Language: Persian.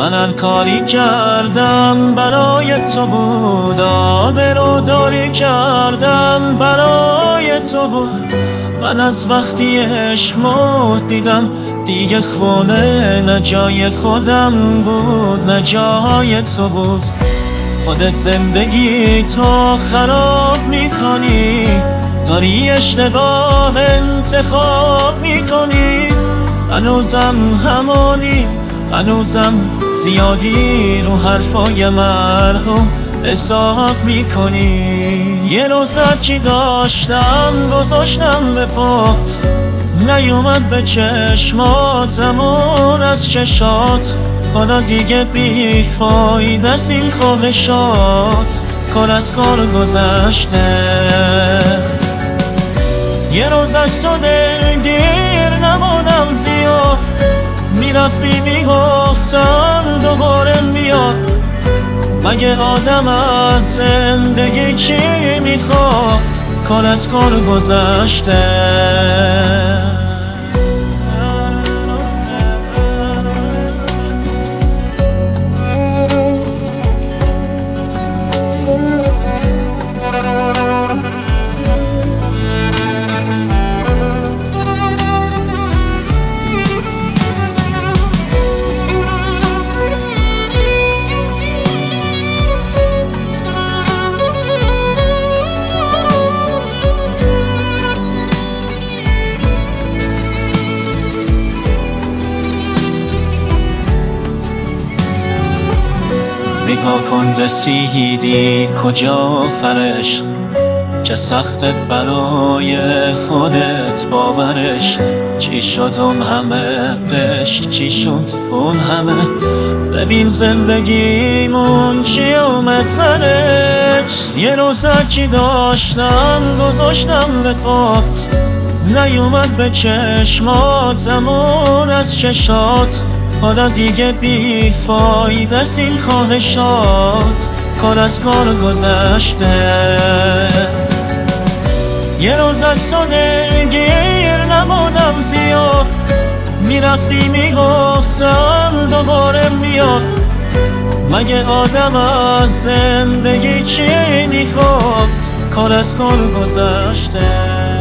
من هر کاری کردم برای تو بود، آبروداری کردم برای تو بود. من از وقتی عشق مرد دیدم دیگه خونه نه جای خودم بود نه جای تو بود. خودت زندگی تو خراب میکنی، داری اشتباه انتخاب میکنی. هنوزم همانی، هنوزم زیادی رو حرفای مرحوم حساب میکنی. یه روزکی داشتم گذاشتم به پات، نیومد به چشمات زمان از چشات. حالا دیگه بیفایده است این خواهشات، کار از کار گذشته. یه روز از تو دلگیر نمونم زیاد، میرفتی میگفتم دوباره میاد. مگه آدم از زندگی چی میخواد، کار از کار گذشته. نگاه کن رسیدی کجا فرش، چه سخت برای خودت باورش. چی شد اون همه عشق، چی شد اون همه؟ ببین زندگیمون چی اومد سرش. یه روزکی داشتم گذاشتم به پات، نیومد به چشمات زمان از چشات. حالا دیگه بیفایده است این خواهشات، کار از کار گذشته. یه روز از تو دلگیر نمودم زیاد، میرفتی میگفتم دوباره میاد. مگه آدم از زندگی چی میخواد، کار از کار گذشته.